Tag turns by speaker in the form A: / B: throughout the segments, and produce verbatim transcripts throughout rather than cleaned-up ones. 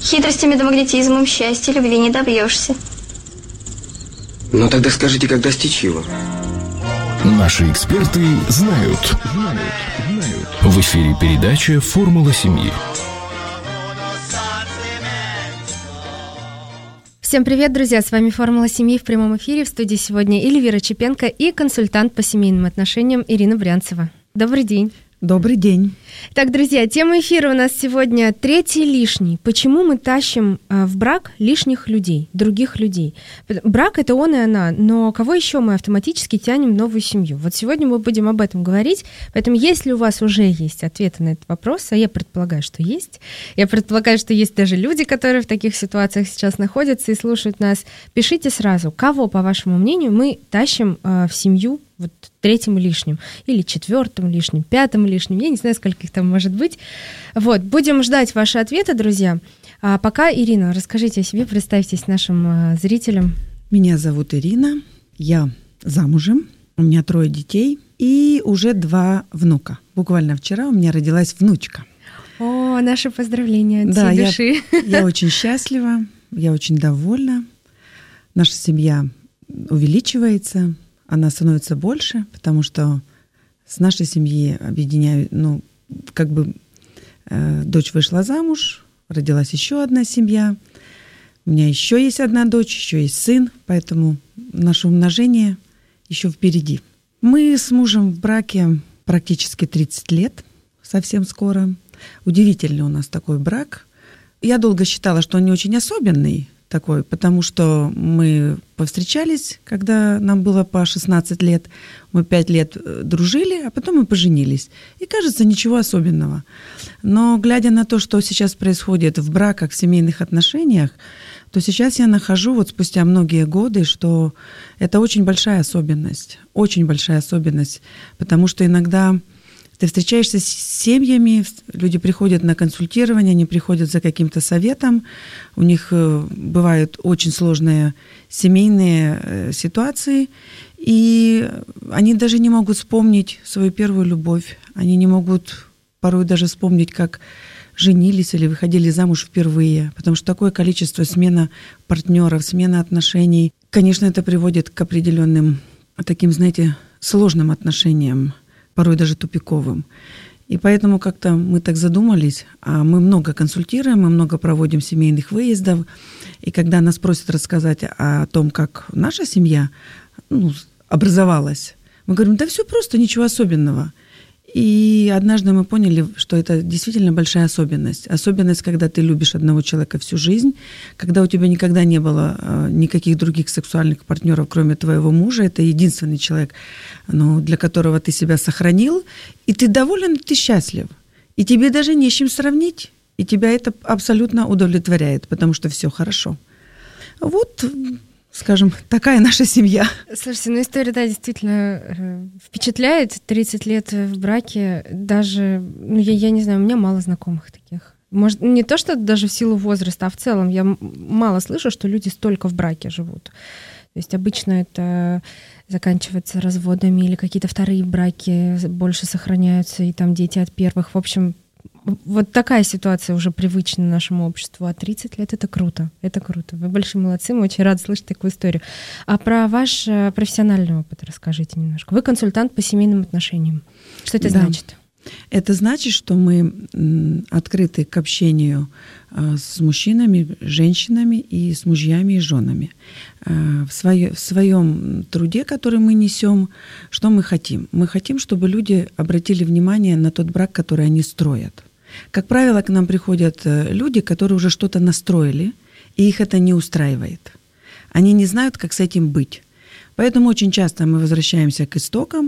A: Хитростями да магнетизмом счастья, любви не добьешься.
B: Ну тогда скажите, как достичь его?
C: Наши эксперты знают. Знают. Знают. В эфире передача «Формула семьи».
D: Всем привет, друзья! С вами «Формула семьи» в прямом эфире. В студии сегодня Эльвира Чепенко и консультант по семейным отношениям Ирина Брянцева. Добрый день!
E: Добрый день.
D: Так, друзья, тема эфира у нас сегодня «Третий лишний». Почему мы тащим э, в брак лишних людей, других людей? Брак — это он и она, но кого еще мы автоматически тянем в новую семью? Вот сегодня мы будем об этом говорить, поэтому если у вас уже есть ответы на этот вопрос, а я предполагаю, что есть, я предполагаю, что есть даже люди, которые в таких ситуациях сейчас находятся и слушают нас, пишите сразу, кого, по вашему мнению, мы тащим э, в семью вот третьим лишним, или четвертым лишним, пятым лишним, я не знаю, сколько их там может быть. Вот, будем ждать ваши ответы, друзья. А пока, Ирина, расскажите о себе, представьтесь нашим а, зрителям.
E: Меня зовут Ирина, я замужем, у меня трое детей и уже два внука. Буквально вчера у меня родилась внучка.
D: О, наши поздравления от
E: да,
D: всей души.
E: Я, я очень счастлива, я очень довольна. Наша семья увеличивается, она становится больше, потому что с нашей семьи объединяют, ну, как бы э, дочь вышла замуж, родилась еще одна семья, у меня еще есть одна дочь, еще есть сын, поэтому наше умножение еще впереди. Мы с мужем в браке практически тридцать лет, совсем скоро. Удивительный у нас такой брак. Я долго считала, что он не очень особенный, такой, потому что мы повстречались, когда нам было по шестнадцать лет, мы пять лет дружили, а потом мы поженились. И кажется, ничего особенного. Но глядя на то, что сейчас происходит в браках, в семейных отношениях, то сейчас я нахожу, вот спустя многие годы, что это очень большая особенность, очень большая особенность, потому что иногда ты встречаешься с семьями, люди приходят на консультирование, они приходят за каким-то советом, у них бывают очень сложные семейные ситуации, и они даже не могут вспомнить свою первую любовь, они не могут порой даже вспомнить, как женились или выходили замуж впервые, потому что такое количество смена партнеров, смена отношений, конечно, это приводит к определенным таким, знаете, сложным отношениям, порой даже тупиковым. И поэтому как-то мы так задумались, а мы много консультируем, мы много проводим семейных выездов, и когда нас просят рассказать о том, как наша семья, ну, образовалась, мы говорим, да все просто, ничего особенного. И однажды мы поняли, что это действительно большая особенность. Особенность, когда ты любишь одного человека всю жизнь, когда у тебя никогда не было э, никаких других сексуальных партнеров, кроме твоего мужа. Это единственный человек, ну, для которого ты себя сохранил. И ты доволен, и ты счастлив. И тебе даже не с чем сравнить. И тебя это абсолютно удовлетворяет, потому что все хорошо. Вот, скажем, такая наша семья.
D: Слушайте, ну история, да, действительно э, впечатляет. тридцать лет в браке, даже, ну я, я не знаю, у меня мало знакомых таких. Может, не то, что даже в силу возраста, а в целом я мало слышу, что люди столько в браке живут. То есть обычно это заканчивается разводами или какие-то вторые браки больше сохраняются, и там дети от первых. В общем, вот такая ситуация уже привычна нашему обществу, а тридцать лет — это круто, это круто. Вы большие молодцы, мы очень рады слышать такую историю. А про ваш профессиональный опыт расскажите немножко. Вы консультант по семейным отношениям. Что это да. значит?
E: Это значит, что мы открыты к общению с мужчинами, женщинами и с мужьями и женами. В, свое, в своем труде, который мы несем, что мы хотим? Мы хотим, чтобы люди обратили внимание на тот брак, который они строят. Как правило, к нам приходят люди, которые уже что-то настроили, и их это не устраивает. Они не знают, как с этим быть. Поэтому очень часто мы возвращаемся к истокам.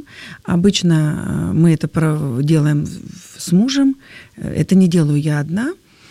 E: Обычно мы это делаем с мужем. Это не делаю я одна.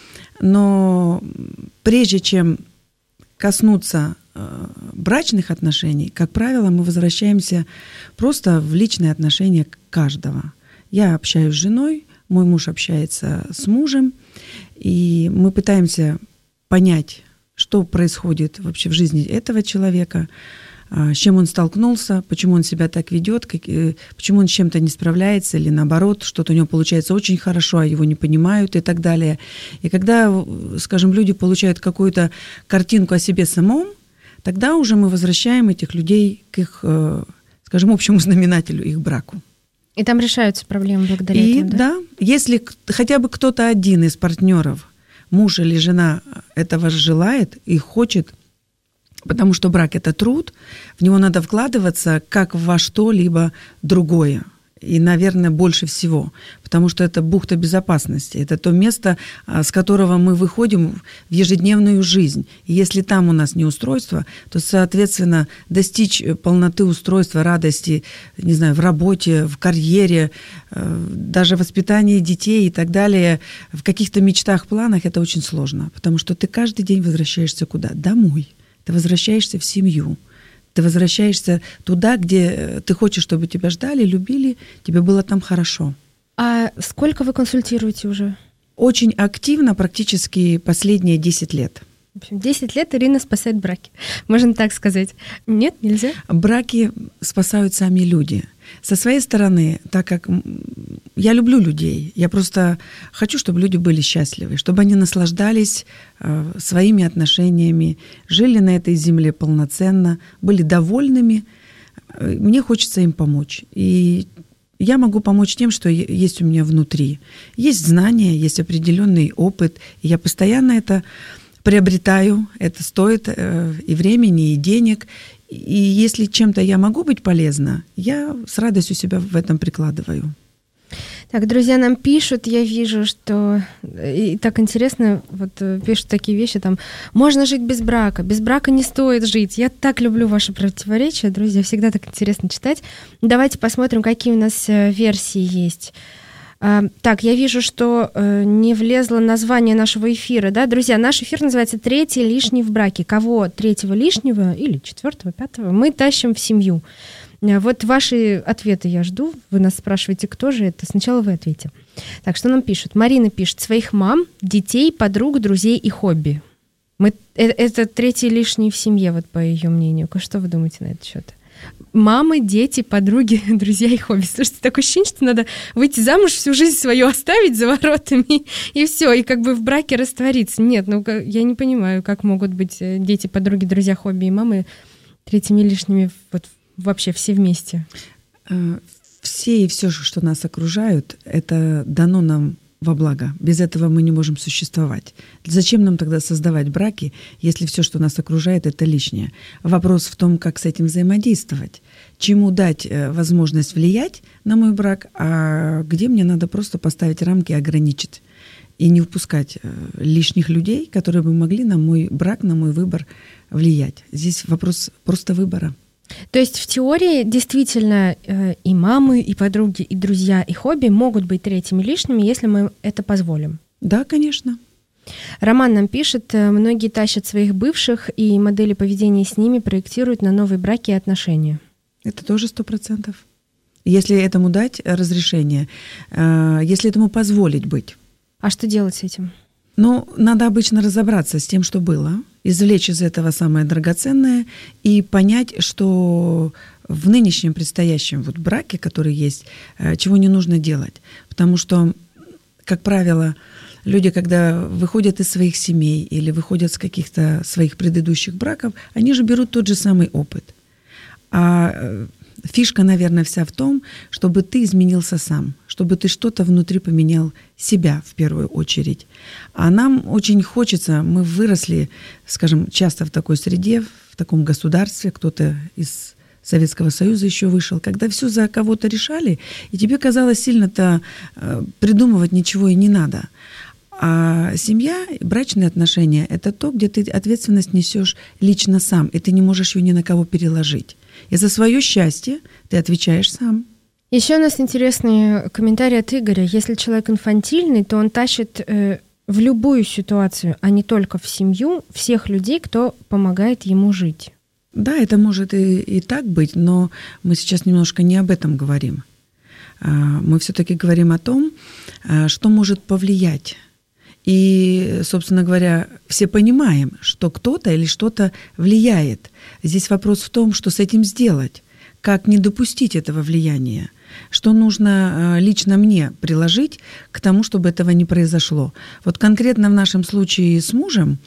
E: Но прежде чем коснуться брачных отношений, как правило, мы возвращаемся просто в личные отношения каждого. Я общаюсь с женой, мой муж общается с мужем, и мы пытаемся понять, что происходит вообще в жизни этого человека, с чем он столкнулся, почему он себя так ведет, как, почему он с чем-то не справляется, или наоборот, что-то у него получается очень хорошо, а его не понимают и так далее. И когда, скажем, люди получают какую-то картинку о себе самом, тогда уже мы возвращаем этих людей к их, скажем, общему знаменателю, их браку.
D: И там решаются проблемы благодаря
E: и,
D: этому, да?
E: Да, если хотя бы кто-то один из партнеров, муж или жена, этого желает и хочет, потому что брак – это труд, в него надо вкладываться как во что-либо другое. И, наверное, больше всего, потому что это бухта безопасности, это то место, с которого мы выходим в ежедневную жизнь. И если там у нас неустройство, то, соответственно, достичь полноты устройства, радости, не знаю, в работе, в карьере, даже в воспитании детей и так далее, в каких-то мечтах, планах, это очень сложно, потому что ты каждый день возвращаешься куда? Домой. Ты возвращаешься в семью. Ты возвращаешься туда, где ты хочешь, чтобы тебя ждали, любили, тебе было там хорошо.
D: А сколько вы консультируете уже?
E: Очень активно, практически последние десять лет.
D: В общем, десять лет Ирина спасает браки. Можно так сказать. Нет, нельзя?
E: Браки спасают сами люди. Со своей стороны, так как я люблю людей, я просто хочу, чтобы люди были счастливы, чтобы они наслаждались э, своими отношениями, жили на этой земле полноценно, были довольными. Мне хочется им помочь. И я могу помочь тем, что есть у меня внутри. Есть знания, есть определенный опыт. И я постоянно это приобретаю. Это стоит э, и времени, и денег. И если чем-то я могу быть полезна, я с радостью себя в этом прикладываю.
D: Так, друзья нам пишут, я вижу, что и так интересно, вот пишут такие вещи, там, можно жить без брака, без брака не стоит жить. Я так люблю ваши противоречия, друзья, всегда так интересно читать. Давайте посмотрим, какие у нас версии есть. Так, я вижу, что не влезло название нашего эфира, да, друзья, наш эфир называется «Третий лишний в браке». Кого третьего лишнего или четвертого, пятого мы тащим в семью? Вот ваши ответы я жду. Вы нас спрашиваете, кто же это. Сначала вы ответите. Так, что нам пишут? Марина пишет: своих мам, детей, подруг, друзей и хобби. Мы, это, это третий лишний в семье, вот по ее мнению. Что вы думаете на этот счет? Мамы, дети, подруги, друзья и хобби. Слушайте, такое ощущение, что надо выйти замуж, всю жизнь свою оставить за воротами, и все, и как бы в браке раствориться. Нет, ну я не понимаю, как могут быть дети, подруги, друзья, хобби и мамы третьими лишними вот вообще все вместе.
E: Все и все, что нас окружают, это дано нам во благо. Без этого мы не можем существовать. Зачем нам тогда создавать браки, если все, что нас окружает, это лишнее? Вопрос в том, как с этим взаимодействовать. Чему дать возможность влиять на мой брак, а где мне надо просто поставить рамки и ограничить. И не впускать лишних людей, которые бы могли на мой брак, на мой выбор влиять. Здесь вопрос просто выбора.
D: То есть в теории действительно э, и мамы, и подруги, и друзья, и хобби могут быть третьими лишними, если мы это позволим.
E: Да, конечно.
D: Роман нам пишет: многие тащат своих бывших, и модели поведения с ними проектируют на новые браки и отношения.
E: Это тоже сто процентов. Если этому дать разрешение, э, если этому позволить быть.
D: А что делать с этим?
E: Ну, надо обычно разобраться с тем, что было, извлечь из этого самое драгоценное и понять, что в нынешнем предстоящем вот браке, который есть, чего не нужно делать. Потому что, как правило, люди, когда выходят из своих семей или выходят с каких-то своих предыдущих браков, они же берут тот же самый опыт. А фишка, наверное, вся в том, чтобы ты изменился сам, чтобы ты что-то внутри поменял себя в первую очередь. А нам очень хочется, мы выросли, скажем, часто в такой среде, в таком государстве, кто-то из Советского Союза еще вышел, когда все за кого-то решали, и тебе казалось сильно-то придумывать ничего и не надо. А семья, брачные отношения – это то, где ты ответственность несешь лично сам, и ты не можешь ее ни на кого переложить. И за свое счастье ты отвечаешь сам.
D: Еще у нас интересный комментарий от Игоря. Если человек инфантильный, то он тащит э, в любую ситуацию, а не только в семью, всех людей, кто помогает ему жить.
E: Да, это может и, и так быть, но мы сейчас немножко не об этом говорим. Мы все-таки говорим о том, что может повлиять И, собственно говоря, все понимаем, что кто-то или что-то влияет. Здесь вопрос в том, что с этим сделать, как не допустить этого влияния, что нужно лично мне приложить к тому, чтобы этого не произошло. Вот конкретно в нашем случае с мужем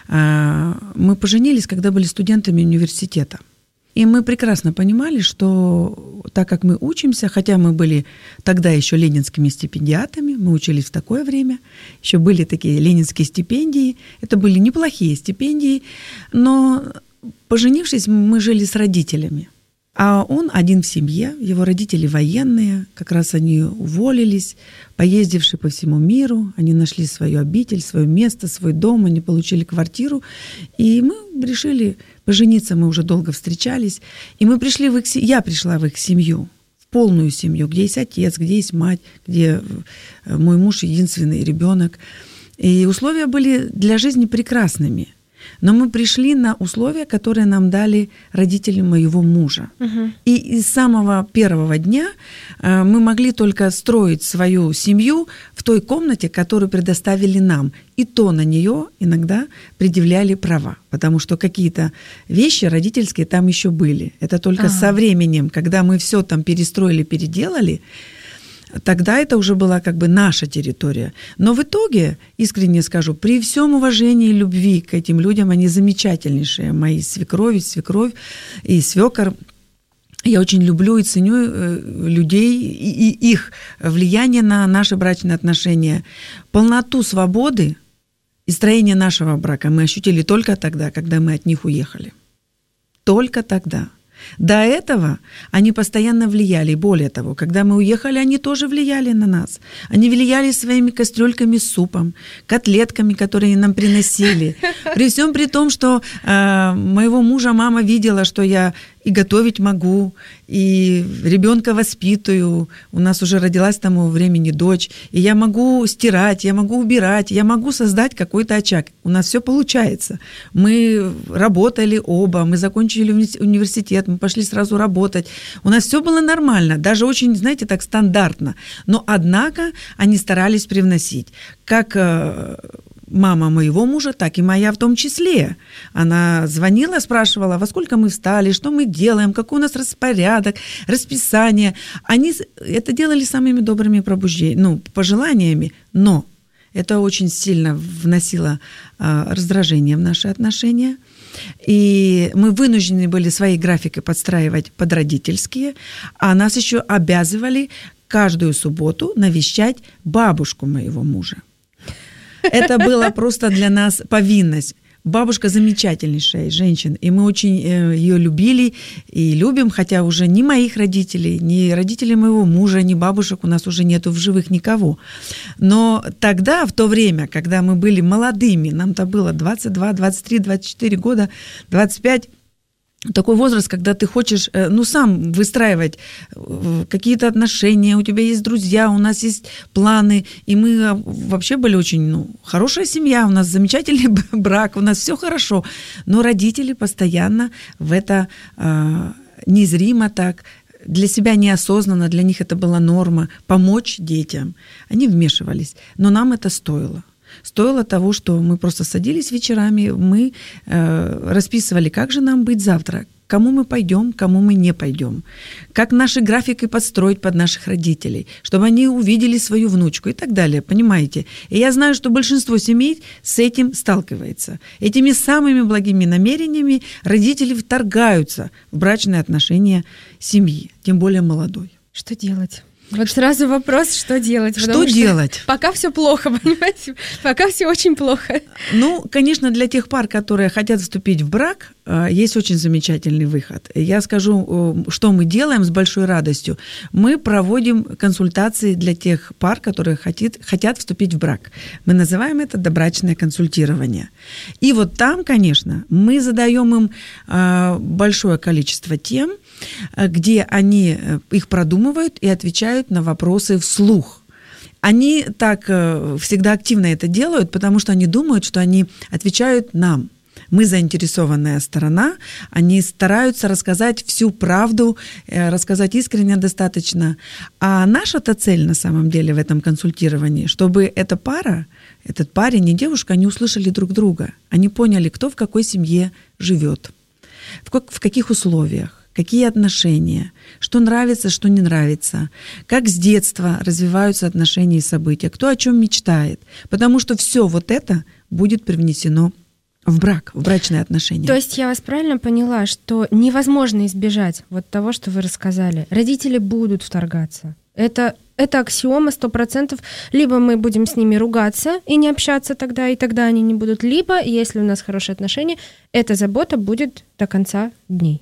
E: мы поженились, когда были студентами университета. И мы прекрасно понимали, что так как мы учимся, хотя мы были тогда еще ленинскими стипендиатами, мы учились в такое время, еще были такие ленинские стипендии, это были неплохие стипендии, но поженившись, мы жили с родителями. А он один в семье, его родители военные, как раз они уволились, поездившие по всему миру, они нашли свою обитель, свое место, свой дом, они получили квартиру, и мы решили пожениться, мы уже долго встречались, и мы пришли в их, я пришла в их семью, в полную семью, где есть отец, где есть мать, где мой муж единственный ребенок, и условия были для жизни прекрасными. Но мы пришли на условия, которые нам дали родители моего мужа. Uh-huh. И с самого первого дня мы могли только строить свою семью в той комнате, которую предоставили нам. И то на нее иногда предъявляли права, потому что какие-то вещи родительские там еще были. Это только uh-huh. со временем, когда мы все там перестроили, переделали, тогда это уже была как бы наша территория. Но в итоге, искренне скажу, при всем уважении и любви к этим людям, они замечательнейшие, мои свекрови, свекровь и свекор. Я очень люблю и ценю людей и их влияние на наши брачные отношения. Полноту свободы и строение нашего брака мы ощутили только тогда, когда мы от них уехали. Только тогда. До этого они постоянно влияли. Более того, когда мы уехали, они тоже влияли на нас. Они влияли своими кастрюльками с супом, котлетками, которые нам приносили. При всем при том, что э, моего мужа мама видела, что я и готовить могу, и ребенка воспитываю. У нас уже родилась к тому времени дочь. И я могу стирать, я могу убирать, я могу создать какой-то очаг. У нас все получается. Мы работали оба, мы закончили университет, мы пошли сразу работать. У нас все было нормально, даже очень, знаете, так стандартно. Но, однако, они старались привносить. Как мама моего мужа, так и моя в том числе. Она звонила, спрашивала, во сколько мы встали, что мы делаем, какой у нас распорядок, расписание. Они это делали самыми добрыми пробуждениями, ну, пожеланиями, но это очень сильно вносило а, раздражение в наши отношения. И мы вынуждены были свои графики подстраивать под родительские, а нас еще обязывали каждую субботу навещать бабушку моего мужа. Это было просто для нас повинность. Бабушка замечательнейшая женщина, и мы очень ее любили и любим, хотя уже ни моих родителей, ни родителей моего мужа, ни бабушек у нас уже нету в живых никого. Но тогда, в то время, когда мы были молодыми, нам-то было двадцать два, двадцать три, двадцать четыре года, двадцать пять, такой возраст, когда ты хочешь, ну, сам выстраивать какие-то отношения, у тебя есть друзья, у нас есть планы, и мы вообще были очень, ну, хорошая семья, у нас замечательный брак, у нас все хорошо, но родители постоянно в это э, незримо так, для себя неосознанно, для них это была норма, помочь детям. Они вмешивались, но нам это стоило. Стоило того, что мы просто садились вечерами, мы э, расписывали, как же нам быть завтра, кому мы пойдем, кому мы не пойдем, как наши графики подстроить под наших родителей, чтобы они увидели свою внучку и так далее, понимаете? И я знаю, что большинство семей с этим сталкивается. Этими самыми благими намерениями родители вторгаются в брачные отношения семьи, тем более молодой.
D: Что делать? Вот сразу вопрос, что делать?
E: Что делать?
D: Что пока все плохо, понимаете? Пока все очень плохо.
E: Ну, конечно, для тех пар, которые хотят вступить в брак, есть очень замечательный выход. Я скажу, что мы делаем с большой радостью. Мы проводим консультации для тех пар, которые хотят, хотят вступить в брак. Мы называем это добрачное консультирование. И вот там, конечно, мы задаем им большое количество тем, где они их продумывают и отвечают на вопросы вслух. Они так всегда активно это делают, потому что они думают, что они отвечают нам. Мы заинтересованная сторона, они стараются рассказать всю правду, рассказать искренне достаточно. А наша-то цель на самом деле в этом консультировании, чтобы эта пара, этот парень и девушка, они услышали друг друга. Они поняли, кто в какой семье живет, в, как, в каких условиях, какие отношения, что нравится, что не нравится, как с детства развиваются отношения и события, кто о чем мечтает. Потому что все вот это будет привнесено в брак, в брачные отношения.
D: То есть я вас правильно поняла, что невозможно избежать вот того, что вы рассказали. Родители будут вторгаться. Это, это аксиома сто процентов. Либо мы будем с ними ругаться и не общаться тогда, и тогда они не будут. Либо, если у нас хорошие отношения, эта забота будет до конца дней.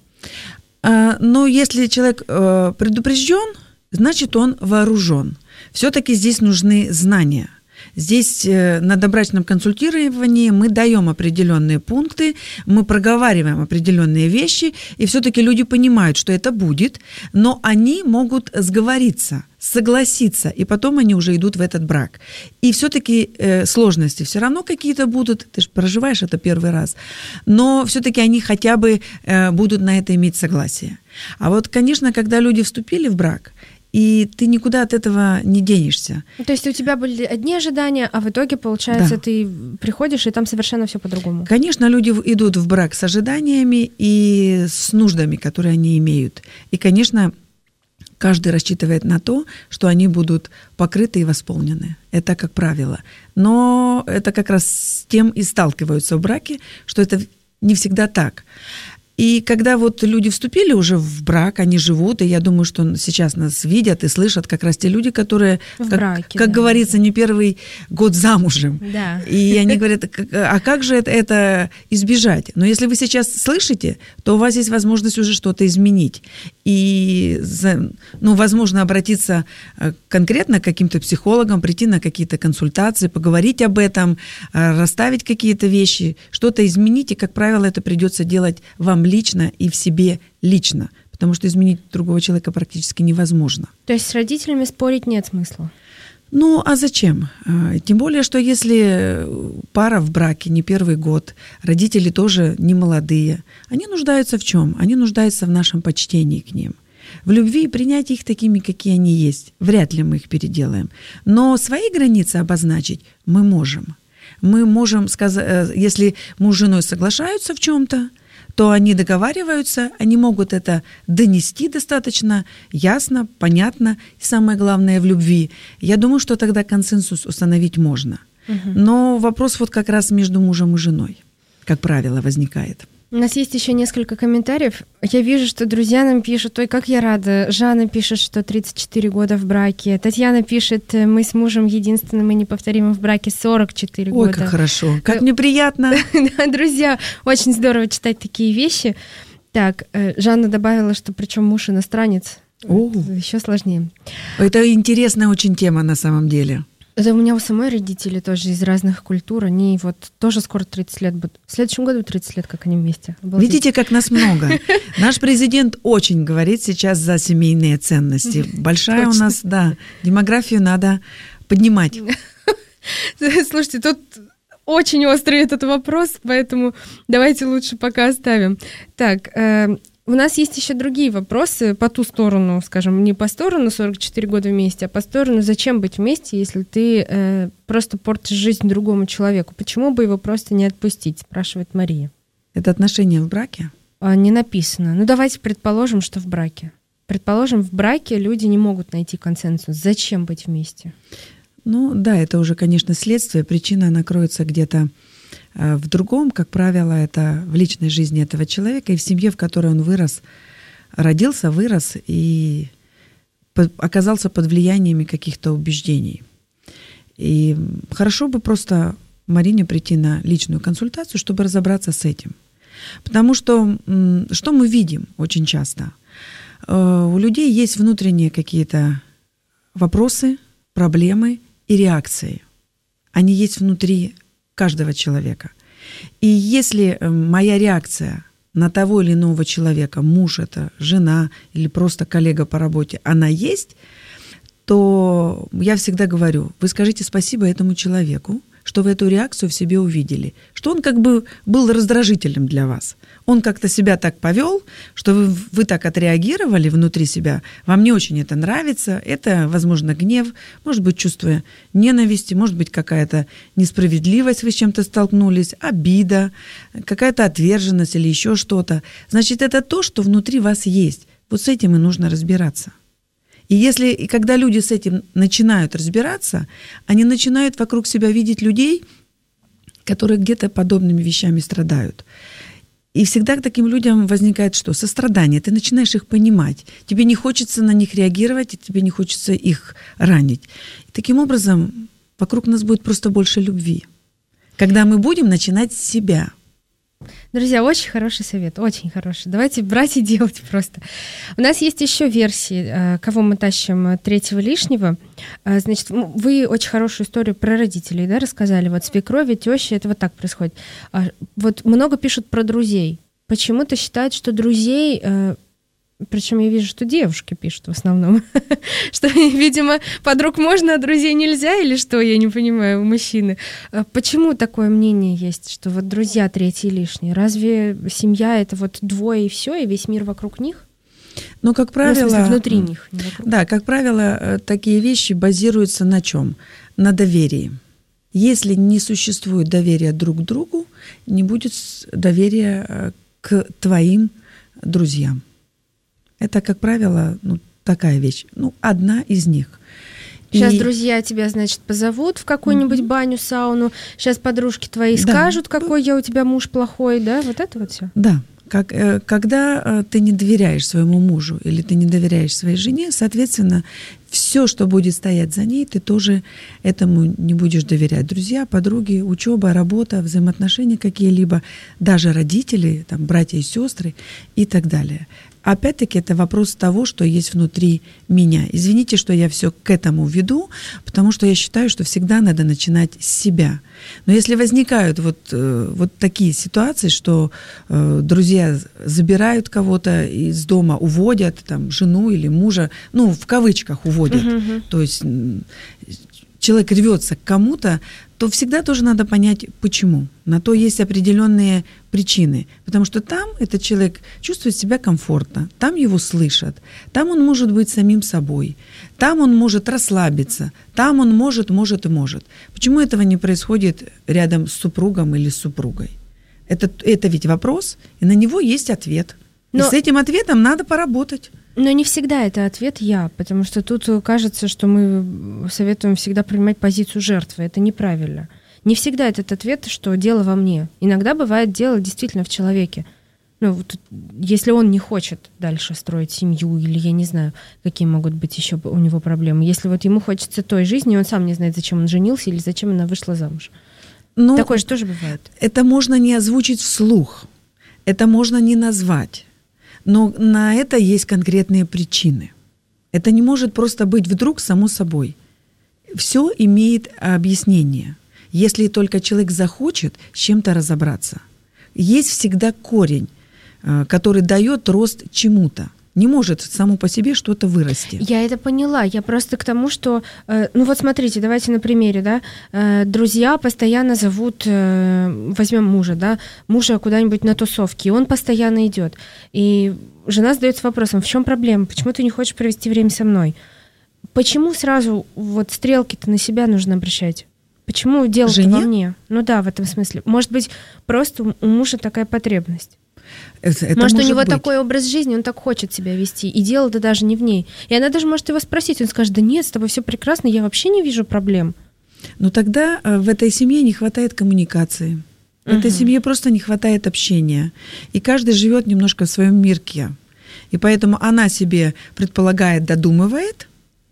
E: А, но если человек э, предупрежден, значит, он вооружен. Все-таки здесь нужны знания. Здесь на добрачном консультировании мы даем определенные пункты, мы проговариваем определенные вещи, и все-таки люди понимают, что это будет, но они могут сговориться, согласиться, и потом они уже идут в этот брак. И все-таки э, сложности все равно какие-то будут, ты же проживаешь это первый раз, но все-таки они хотя бы э, будут на это иметь согласие. А вот, конечно, когда люди вступили в брак, и ты никуда от этого не денешься.
D: То есть у тебя были одни ожидания, а в итоге, получается, да. ты приходишь, и там совершенно все по-другому.
E: Конечно, люди идут в брак с ожиданиями и с нуждами, которые они имеют. И, конечно, каждый рассчитывает на то, что они будут покрыты и восполнены. Это как правило. Но это как раз с тем и сталкиваются в браке, что это не всегда так. И когда вот люди вступили уже в брак, они живут, и я думаю, что сейчас нас видят и слышат как раз те люди, которые,
D: в
E: как,
D: браке,
E: как
D: да.
E: говорится, не первый год замужем.
D: Да.
E: И они говорят, а как же это, это избежать? Но если вы сейчас слышите, то у вас есть возможность уже что-то изменить. И, ну, возможно, обратиться конкретно к каким-то психологам, прийти на какие-то консультации, поговорить об этом, расставить какие-то вещи, что-то изменить, и, как правило, это придется делать вам лично и в себе лично, потому что изменить другого человека практически невозможно.
D: То есть с родителями спорить нет смысла?
E: Ну, а зачем? Тем более, что если пара в браке не первый год, родители тоже не молодые, они нуждаются в чем? Они нуждаются в нашем почтении к ним, в любви и принятии их такими, какие они есть. Вряд ли мы их переделаем. Но свои границы обозначить мы можем. Мы можем сказать, если муж с женой соглашаются в чем-то, то они договариваются, они могут это донести достаточно ясно, понятно, и самое главное, в любви. Я думаю, что тогда консенсус установить можно. Угу. Но вопрос вот как раз между мужем и женой, как правило, возникает.
D: У нас есть еще несколько комментариев. Я вижу, что друзья нам пишут: ой, как я рада. Жанна пишет, что тридцать четыре года в браке. Татьяна пишет: мы с мужем единственным и неповторимым в браке сорок четыре года.
E: Ой, как хорошо, как мне приятно.
D: Друзья, очень здорово читать такие вещи. Так, Жанна добавила, что причем муж иностранец. Еще сложнее.
E: Это интересная очень тема на самом деле.
D: Это у меня у самой родители тоже из разных культур. Они вот тоже скоро тридцать лет будут. В следующем году тридцать лет, как они вместе. Обалдеть.
E: Видите, как нас много. Наш президент очень говорит сейчас за семейные ценности. Большая у нас, да, демографию надо поднимать.
D: Слушайте, тут очень острый этот вопрос, поэтому давайте лучше пока оставим. Так, у нас есть еще другие вопросы по ту сторону, скажем, не по сторону сорок четыре года вместе, а по сторону, зачем быть вместе, если ты э, просто портишь жизнь другому человеку. Почему бы его просто не отпустить, спрашивает Мария.
E: Это отношения в браке?
D: А, не написано. Ну, давайте предположим, что в браке. Предположим, в браке люди не могут найти консенсус. Зачем быть вместе?
E: Ну, да, это уже, конечно, следствие. Причина, она кроется где-то в другом, как правило, это в личной жизни этого человека и в семье, в которой он вырос, родился, вырос и оказался под влияниями каких-то убеждений. И хорошо бы просто Марине прийти на личную консультацию, чтобы разобраться с этим. Потому что что мы видим очень часто? У людей есть внутренние какие-то вопросы, проблемы и реакции. Они есть внутри каждого человека. И если моя реакция на того или иного человека, муж это, жена или просто коллега по работе, она есть, то я всегда говорю: вы скажите спасибо этому человеку, что вы эту реакцию в себе увидели, что он как бы был раздражителем для вас. Он как-то себя так повел, что вы, вы так отреагировали внутри себя. Вам не очень это нравится. Это, возможно, гнев, может быть, чувство ненависти, может быть, какая-то несправедливость, вы с чем-то столкнулись, обида, какая-то отверженность или еще что-то. Значит, это то, что внутри вас есть. Вот с этим и нужно разбираться. И если, и когда люди с этим начинают разбираться, они начинают вокруг себя видеть людей, которые где-то подобными вещами страдают. И всегда к таким людям возникает что? Сострадание. Ты начинаешь их понимать. Тебе не хочется на них реагировать, и тебе не хочется их ранить. И таким образом вокруг нас будет просто больше любви. Когда мы будем начинать с себя.
D: Друзья, очень хороший совет, очень хороший. Давайте брать и делать просто. У нас есть еще версии, кого мы тащим третьего лишнего. Значит, вы очень хорошую историю про родителей, да, рассказали. Вот свекрови, тещи, это вот так происходит. Вот много пишут про друзей. Почему-то считают, что друзей... Причем я вижу, что девушки пишут в основном. Что, видимо, подруг можно, а друзей нельзя, или что, я не понимаю, у мужчины. Почему такое мнение есть, что вот друзья третьи лишние? Разве семья — это вот двое и все, и весь мир вокруг них?
E: Ну, как правило...
D: Ну, в смысле, внутри них. Не вокруг.
E: Да, как правило, такие вещи базируются на чем? На доверии. Если не существует доверия друг к другу, не будет доверия к твоим друзьям. Это, как правило, ну, такая вещь. Ну, одна из них.
D: Сейчас
E: И...
D: друзья тебя, значит, позовут в какую-нибудь mm-hmm. баню, сауну. Сейчас подружки твои да. скажут, какой я у тебя муж плохой, да? Вот это вот все.
E: Да. Как, когда ты не доверяешь своему мужу или ты не доверяешь своей жене, соответственно, все, что будет стоять за ней, ты тоже этому не будешь доверять. Друзья, подруги, учеба, работа, взаимоотношения какие-либо, даже родители, там, братья и сестры и так далее. Опять-таки, это вопрос того, что есть внутри меня. Извините, что я все к этому веду, потому что я считаю, что всегда надо начинать с себя. Но если возникают вот, вот такие ситуации, что э, друзья забирают кого-то из дома, уводят там, жену или мужа, ну, в кавычках уводят, uh-huh. то есть человек рвется к кому-то, то всегда тоже надо понять, почему. На то есть определенные причины. Потому что там этот человек чувствует себя комфортно, там его слышат, там он может быть самим собой, там он может расслабиться, там он может, может и может. Почему этого не происходит рядом с супругом или с супругой? Это, это ведь вопрос, и на него есть ответ. Но... И с этим ответом надо поработать.
D: Но не всегда это ответ «я», потому что тут кажется, что мы советуем всегда принимать позицию жертвы. Это неправильно. Не всегда этот ответ, что дело во мне. Иногда бывает дело действительно в человеке. Ну, вот, если он не хочет дальше строить семью, или я не знаю, какие могут быть еще у него проблемы. Если вот ему хочется той жизни, он сам не знает, зачем он женился или зачем она вышла замуж. Ну, такое же тоже бывает.
E: Это можно не озвучить вслух. Это можно не назвать. Но на это есть конкретные причины. Это не может просто быть вдруг само собой. Все имеет объяснение. Если только человек захочет с чем-то разобраться. Есть всегда корень, который дает рост чему-то. Не может само по себе что-то вырасти.
D: Я это поняла. Я просто к тому, что... Э, ну вот смотрите, давайте на примере, да. Э, друзья постоянно зовут... Э, возьмем мужа, да. Мужа куда-нибудь на тусовки, и он постоянно идет. И жена задается вопросом, в чем проблема? Почему ты не хочешь провести время со мной? Почему сразу вот стрелки-то на себя нужно обращать? Почему дело-то во мне? Ну да, в этом смысле. Может быть, просто у мужа такая потребность. Это может, может, у него быть. Такой образ жизни, он так хочет себя вести, и дело-то даже не в ней. И она даже может его спросить, он скажет, да нет, с тобой все прекрасно, я вообще не вижу проблем.
E: Но тогда в этой семье не хватает коммуникации. В uh-huh. этой семье просто не хватает общения. И каждый живет немножко в своем мирке. И поэтому она себе предполагает, додумывает,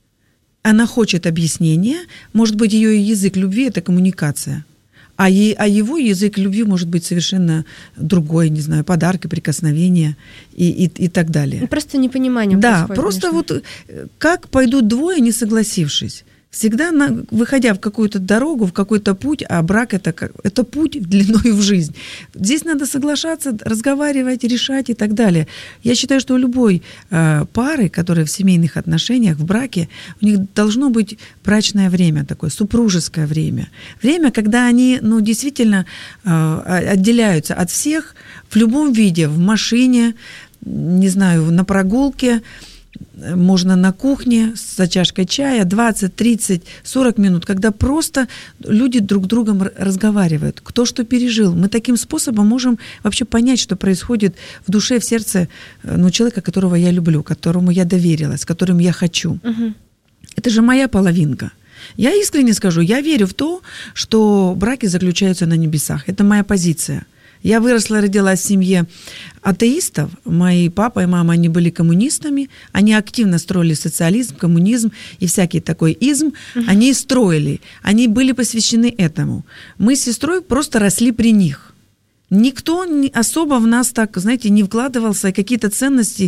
E: она хочет объяснения, может быть, ее язык любви – это коммуникация. А, е, а его язык любви может быть совершенно другой, не знаю, подарки, прикосновения и, и, и так далее.
D: Просто непонимание
E: да,
D: происходит.
E: Да, просто
D: конечно.
E: Вот как пойдут двое, не согласившись? Всегда, на, выходя в какую-то дорогу, в какой-то путь, а брак это, как, это путь длиной в жизнь. Здесь надо соглашаться, разговаривать, решать и так далее. Я считаю, что у любой э, пары, которая в семейных отношениях, в браке, у них должно быть брачное время такое, супружеское время. Время, когда они ну, действительно э, отделяются от всех в любом виде, в машине, не знаю, на прогулке, можно на кухне за чашкой чая двадцать, тридцать, сорок минут, когда просто люди друг с другом разговаривают, кто что пережил. Мы таким способом можем вообще понять, что происходит в душе, в сердце ну, человека, которого я люблю, которому я доверилась, которым я хочу. Угу. Это же моя половинка. Я искренне скажу, я верю в то, что браки заключаются на небесах. Это моя позиция. Я выросла, родилась в семье атеистов. Мои папа и мама, они были коммунистами. Они активно строили социализм, коммунизм и всякий такой изм. Uh-huh. Они строили. Они были посвящены этому. Мы с сестрой просто росли при них. Никто особо в нас так, знаете, не вкладывался, и какие-то ценности.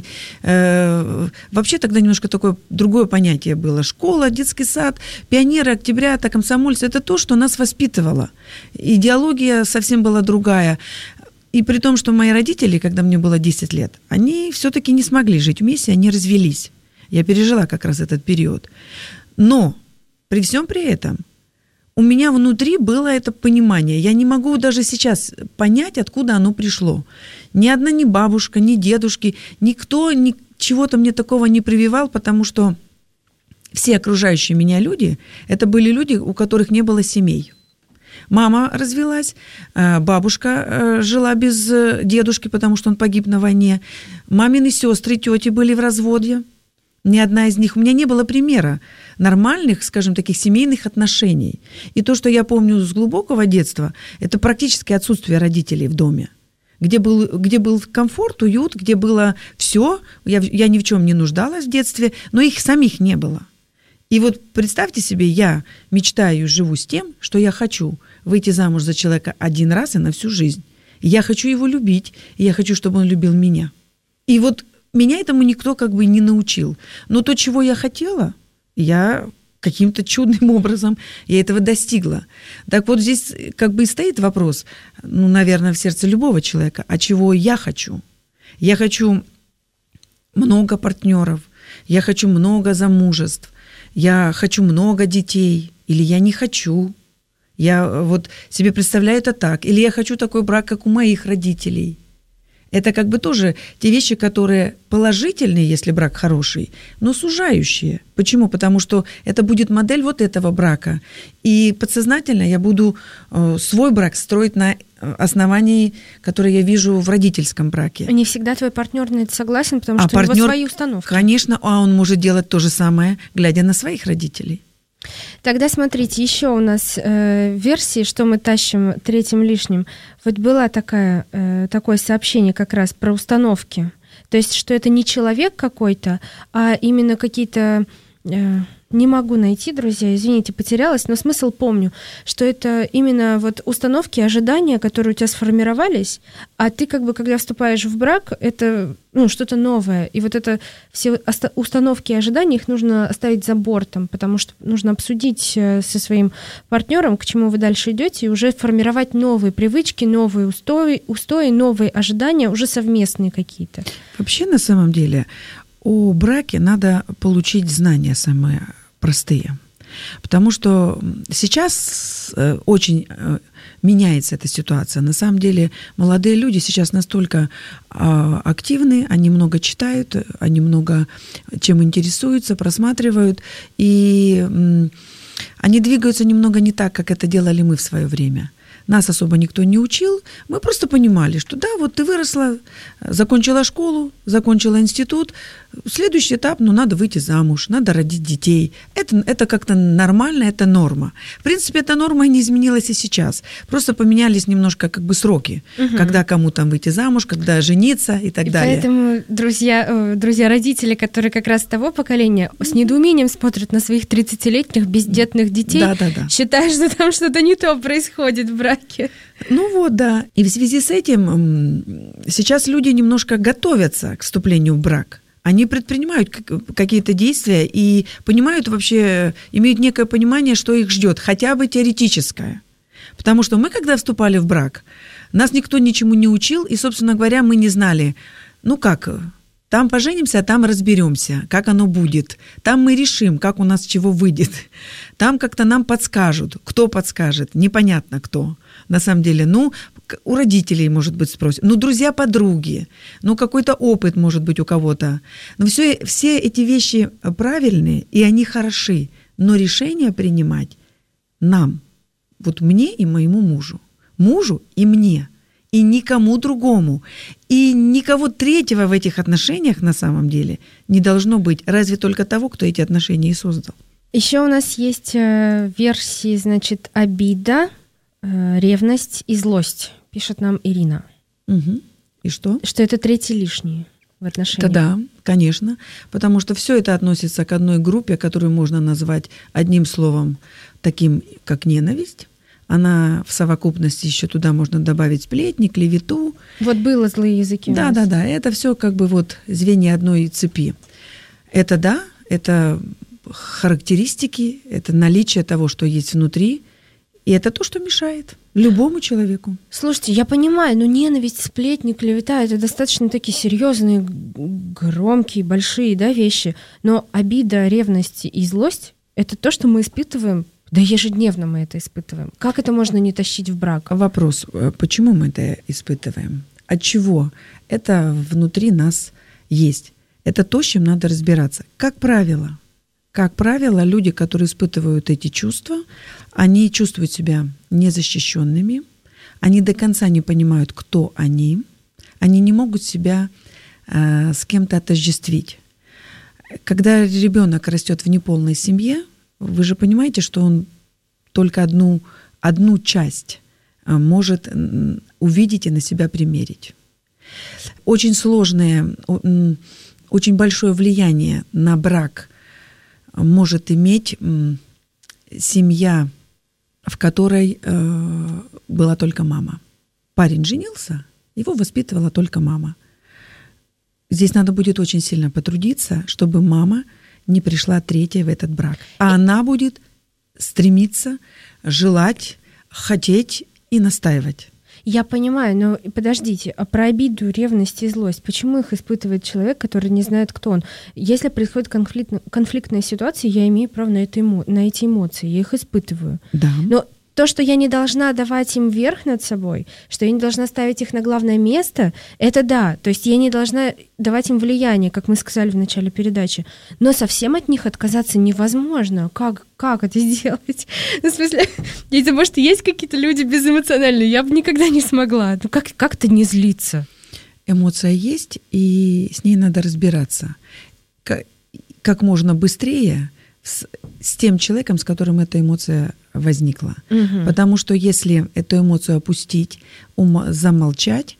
E: Э, вообще тогда немножко такое другое понятие было. Школа, детский сад, пионеры, октябрята, комсомольцы – это то, что нас воспитывало. Идеология совсем была другая. И при том, что мои родители, когда мне было десять лет, они все-таки не смогли жить вместе, они развелись. Я пережила как раз этот период. Но при всем при этом у меня внутри было это понимание. Я не могу даже сейчас понять, откуда оно пришло. Ни одна ни бабушка, ни дедушки, никто ни, чего-то мне такого не прививал, потому что все окружающие меня люди, это были люди, у которых не было семей. Мама развелась, бабушка жила без дедушки, потому что он погиб на войне. Мамины сестры, тети были в разводе. Ни одна из них. У меня не было примера нормальных, скажем, таких семейных отношений. И то, что я помню с глубокого детства, это практически отсутствие родителей в доме. Где был, где был комфорт, уют, где было все. Я, я ни в чем не нуждалась в детстве, но их самих не было. И вот представьте себе, я мечтаю, живу с тем, что я хочу выйти замуж за человека один раз и на всю жизнь. И я хочу его любить, и я хочу, чтобы он любил меня. И вот меня этому никто как бы не научил. Но то, чего я хотела, я каким-то чудным образом я этого достигла. Так вот здесь как бы и стоит вопрос, ну, наверное, в сердце любого человека, а чего я хочу? Я хочу много партнеров, я хочу много замужеств, я хочу много детей, или я не хочу. Я вот себе представляю это так. Или я хочу такой брак, как у моих родителей. Это как бы тоже те вещи, которые положительные, если брак хороший, но сужающие. Почему? Потому что это будет модель вот этого брака. И подсознательно я буду свой брак строить на основании, которое я вижу в родительском браке.
D: Не всегда твой партнер на это согласен, потому
E: а
D: что
E: партнер,
D: у него свои установки.
E: Конечно, а он может делать то же самое, глядя на своих родителей.
D: Тогда смотрите, еще у нас э, версии, что мы тащим третьим лишним. Вот было такая, э, такое сообщение как раз про установки. То есть, что это не человек какой-то, а именно какие-то... Э, не могу найти, друзья, извините, потерялась, но смысл помню, что это именно вот установки, ожидания, которые у тебя сформировались, а ты как бы, когда вступаешь в брак, это ну, что-то новое. И вот это все установки и ожидания, их нужно оставить за бортом, потому что нужно обсудить со своим партнером, к чему вы дальше идете, и уже формировать новые привычки, новые устои, устои, новые ожидания, уже совместные какие-то.
E: Вообще, на самом деле, о браке надо получить знания самые простые. Потому что сейчас очень меняется эта ситуация. На самом деле молодые люди сейчас настолько активны, они много читают, они много чем интересуются, просматривают, и они двигаются немного не так, как это делали мы в свое время. Нас особо никто не учил, мы просто понимали, что да, вот ты выросла, закончила школу, закончила институт, следующий этап, ну, надо выйти замуж, надо родить детей. Это, это как-то нормально, это норма. В принципе, эта норма и не изменилась и сейчас. Просто поменялись немножко как бы сроки, угу. Когда кому там выйти замуж, когда жениться и так
D: и
E: далее.
D: Поэтому, друзья, друзья, родители, которые как раз того поколения, с недоумением смотрят на своих тридцатилетних бездетных детей,
E: да, да, да.
D: считая, что там что-то не то происходит в браке.
E: Ну вот, да. И в связи с этим сейчас люди немножко готовятся к вступлению в брак. Они предпринимают какие-то действия и понимают вообще, имеют некое понимание, что их ждет, хотя бы теоретическое. Потому что мы, когда вступали в брак, нас никто ничему не учил, и, собственно говоря, мы не знали, ну как, там поженимся, а там разберемся, как оно будет. Там мы решим, как у нас чего выйдет. Там как-то нам подскажут. Кто подскажет? Непонятно кто. На самом деле, ну, у родителей, может быть, спросят. Ну, друзья-подруги. Ну, какой-то опыт, может быть, у кого-то. Но все, все эти вещи правильные, и они хороши. Но решение принимать нам, вот мне и моему мужу. Мужу и мне. И никому другому. И никого третьего в этих отношениях на самом деле не должно быть. Разве только того, кто эти отношения и создал.
D: Еще у нас есть э, версии, значит, обида, э, ревность и злость, пишет нам Ирина.
E: Угу. И что?
D: Что это третий лишний в отношениях.
E: Да, конечно. Потому что все это относится к одной группе, которую можно назвать одним словом, таким как ненависть. Она в совокупности еще туда можно добавить сплетни, клевету.
D: Вот было злые языки.
E: Да, да, да. Это все как бы вот звенья одной цепи. Это да, это характеристики, это наличие того, что есть внутри, и это то, что мешает любому человеку.
D: Слушайте, я понимаю, но ненависть, сплетни, клевета — это достаточно такие серьезные, громкие, большие, да, вещи. Но обида, ревность и злость — это то, что мы испытываем. Да ежедневно мы это испытываем. Как это можно не тащить в брак?
E: Вопрос, почему мы это испытываем? От чего? Это внутри нас есть. Это то, с чем надо разбираться. Как правило, как правило, люди, которые испытывают эти чувства, они чувствуют себя незащищенными, они до конца не понимают, кто они, они не могут себя э, с кем-то отождествить. Когда ребенок растет в неполной семье, вы же понимаете, что он только одну, одну часть может увидеть и на себя примерить. Очень сложное, очень большое влияние на брак может иметь семья, в которой была только мама. Парень женился, его воспитывала только мама. Здесь надо будет очень сильно потрудиться, чтобы мама не пришла третья в этот брак. А она будет стремиться, желать, хотеть и настаивать.
D: Я понимаю, но подождите, а про обиду, ревность и злость, почему их испытывает человек, который не знает, кто он? Если происходит конфликт, конфликтная ситуация, я имею право на, это эмо, на эти эмоции, я их испытываю.
E: Да.
D: Но то, что я не должна давать им верх над собой, что я не должна ставить их на главное место, это да. То есть я не должна давать им влияние, как мы сказали в начале передачи. Но совсем от них отказаться невозможно. Как, как это сделать? Ну, в смысле, я думаю, что есть какие-то люди безэмоциональные, я бы никогда не смогла. Ну как, как-то не злиться?
E: Эмоция есть, и с ней надо разбираться. Как, как можно быстрее с, с тем человеком, с которым эта эмоция возникла. Угу. Потому что если эту эмоцию опустить, ум, замолчать,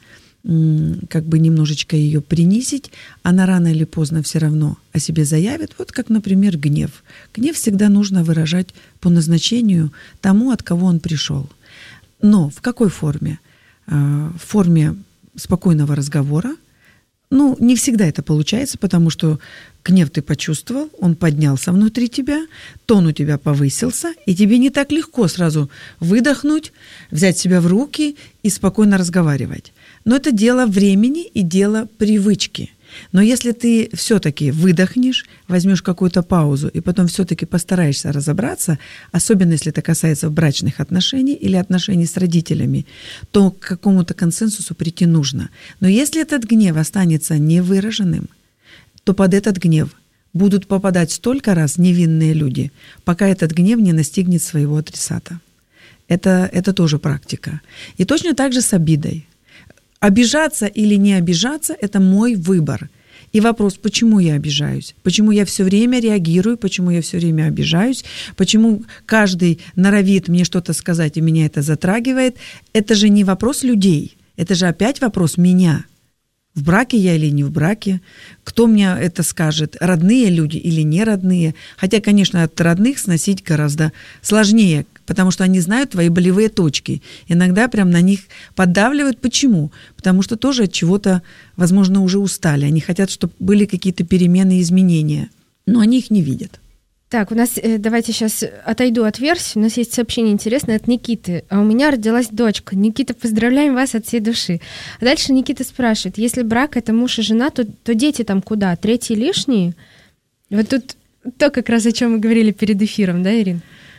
E: как бы немножечко ее принизить, она рано или поздно все равно о себе заявит. Вот как, например, гнев. Гнев всегда нужно выражать по назначению тому, от кого он пришел. Но в какой форме? В форме спокойного разговора. Ну, не всегда это получается, потому что гнев ты почувствовал, он поднялся внутри тебя, тон у тебя повысился, и тебе не так легко сразу выдохнуть, взять себя в руки и спокойно разговаривать. Но это дело времени и дело привычки. Но если ты все-таки выдохнешь, возьмешь какую-то паузу и потом все-таки постараешься разобраться, особенно если это касается брачных отношений или отношений с родителями, то к какому-то консенсусу прийти нужно. Но если этот гнев останется невыраженным, то под этот гнев будут попадать столько раз невинные люди, пока этот гнев не настигнет своего адресата. Это, это тоже практика. И точно так же с обидой. Обижаться или не обижаться – это мой выбор. И вопрос, почему я обижаюсь? Почему я все время реагирую? Почему я все время обижаюсь? Почему каждый норовит мне что-то сказать, и меня это затрагивает? Это же не вопрос людей. Это же опять вопрос меня. В браке я или не в браке? Кто мне это скажет? Родные люди или не родные? Хотя, конечно, от родных сносить гораздо сложнее. потому что они знают твои болевые точки. Иногда прям на них поддавливают. Почему? Потому что тоже от чего-то, возможно, уже устали. Они хотят, чтобы были какие-то перемены и изменения, но они их не видят.
D: Так, у нас, э, давайте сейчас отойду от версии. У нас есть сообщение интересное от Никиты. А у меня родилась дочка. Никита, поздравляем вас от всей души. А дальше Никита спрашивает, если брак — это муж и жена, то, то дети там куда? Третьи лишние? Вот тут то, как раз о чем мы говорили перед эфиром, да, Ирина?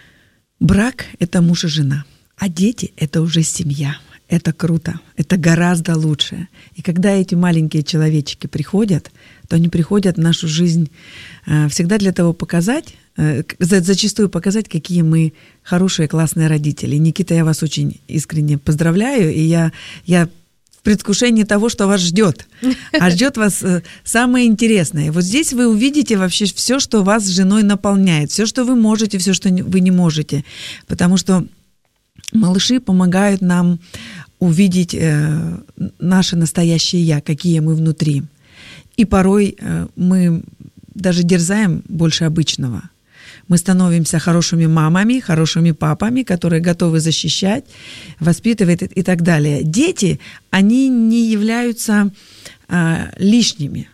E: Брак – это муж и жена, а дети – это уже семья. Это круто, это гораздо лучше. И когда эти маленькие человечки приходят, то они приходят в нашу жизнь э, всегда для того показать, э, зачастую показать, какие мы хорошие, классные родители. Никита, я вас очень искренне поздравляю, и я, я в предвкушении того, что вас ждет. А ждет вас э, самое интересное. Вот здесь вы увидите вообще все, что вас с женой наполняет, все, что вы можете, все, что вы не можете. Потому что малыши помогают нам увидеть э, наше настоящее «я», какие мы внутри. И порой э, мы даже дерзаем больше обычного. Мы становимся хорошими мамами, хорошими папами, которые готовы защищать, воспитывать и так далее. Дети, они не являются э, лишними.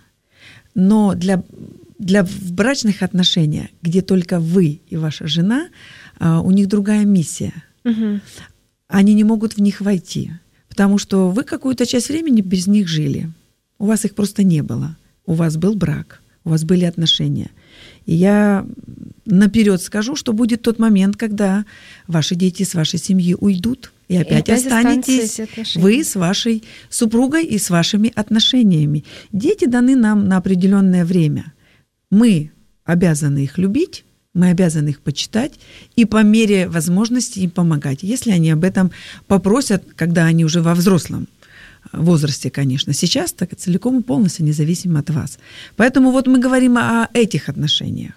E: Но для, для брачных отношений, где только вы и ваша жена, э, у них другая миссия. Угу. Они не могут в них войти, потому что вы какую-то часть времени без них жили. У вас их просто не было. У вас был брак, у вас были отношения. И я наперед скажу, что будет тот момент, когда ваши дети с вашей семьи уйдут, и опять, и опять останетесь вы с вашей супругой и с вашими отношениями. Дети даны нам на определенное время. Мы обязаны их любить, мы обязаны их почитать и по мере возможности им помогать, если они об этом попросят, когда они уже во взрослом возрасте, конечно. Сейчас так целиком и полностью независимо от вас. Поэтому вот мы говорим о этих отношениях.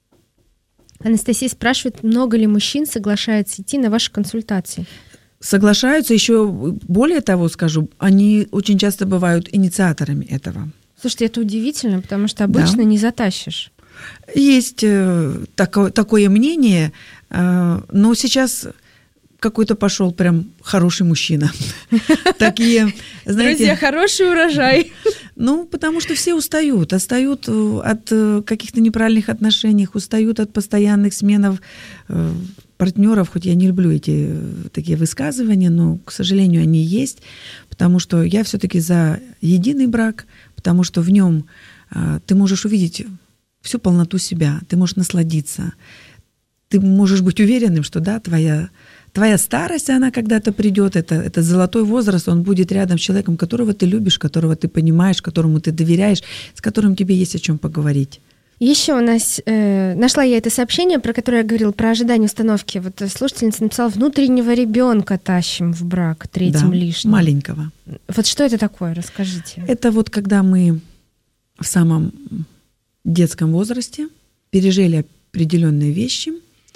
D: Анастасия спрашивает, много ли мужчин соглашается идти на ваши консультации?
E: Соглашаются, еще более того скажу, они очень часто бывают инициаторами этого.
D: Слушайте, это удивительно, потому что обычно да. не затащишь.
E: Есть э, такое, такое мнение, э, но сейчас какой-то пошел прям хороший мужчина. Такие, знаете...
D: Друзья, хороший урожай.
E: Ну, потому что все устают, устают от каких-то неправильных отношений, устают от постоянных сменов партнеров, хоть я не люблю эти такие высказывания, но, к сожалению, они есть, потому что я все-таки за единый брак, потому что в нем ты можешь увидеть всю полноту себя, ты можешь насладиться, ты можешь быть уверенным, что да, твоя, твоя старость, она когда-то придет, это, это золотой возраст, он будет рядом с человеком, которого ты любишь, которого ты понимаешь, которому ты доверяешь, с которым тебе есть о чем поговорить.
D: Еще у нас, э, нашла я это сообщение, про которое я говорила, про ожидание установки. Вот слушательница написала, внутреннего ребенка тащим в брак третьим
E: да,
D: лишним.
E: Маленького.
D: Вот что это такое, расскажите.
E: Это вот когда мы в самом детском возрасте пережили определенные вещи,